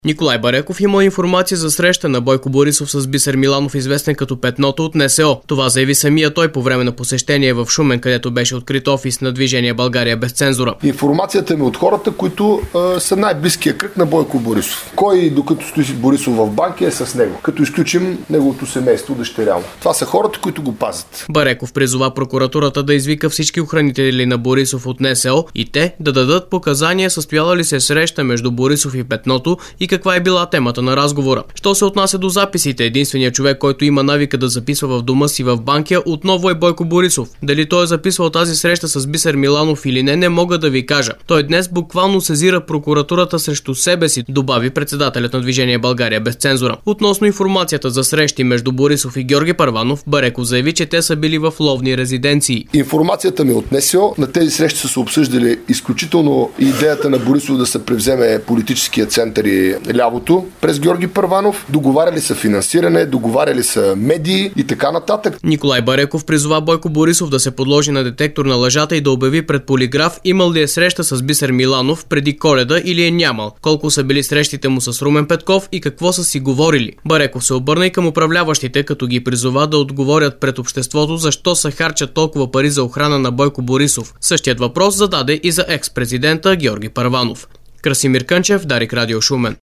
Николай Бареков има информация за среща на Бойко Борисов с Бисер Миланов, известен като Петното от НСО. Това заяви самия той по време на посещение в Шумен, където беше открит офис на Движение България без цензура. Информацията ми от хората, които са най-близкия кръг на Бойко Борисов. Кой докато стои Борисов в банки е с него, като изключим неговото семейство дъщеряло. Това са хората, които го пазят. Бареков призова прокуратурата да извика всички охранители на Борисов от НСО и те да дадат показания състояла ли се среща между Борисов и Петното и каква е била темата на разговора. Що се отнася до записите, единственият човек, който има навика да записва в дома си в Банкя, отново е Бойко Борисов. Дали той е записвал тази среща с Бисер Миланов или не мога да ви кажа. Той днес буквално сезира прокуратурата срещу себе си, добави председателят на Движение България без цензура. Относно информацията за срещи между Борисов и Георги Първанов, Бареков заяви, че те са били в ловни резиденции. Информацията ми от НСО, на тези срещи са се обсъждали изключително идеята на Борисов да се превземе политическия център и лявото през Георги Първанов, договаряли са финансиране, договаряли са медии и така нататък. Николай Бареков призова Бойко Борисов да се подложи на детектор на лъжата и да обяви пред полиграф имал ли е среща с Бисер Миланов преди Коледа или е нямал, колко са били срещите му с Румен Петков и какво са си говорили. Бареков се обърна и към управляващите, като ги призова да отговорят пред обществото защо са харчат толкова пари за охрана на Бойко Борисов. Същият въпрос зададе и за екс-президента Георги Първанов. Красимир Кънчев, Дарик Радио Шумен.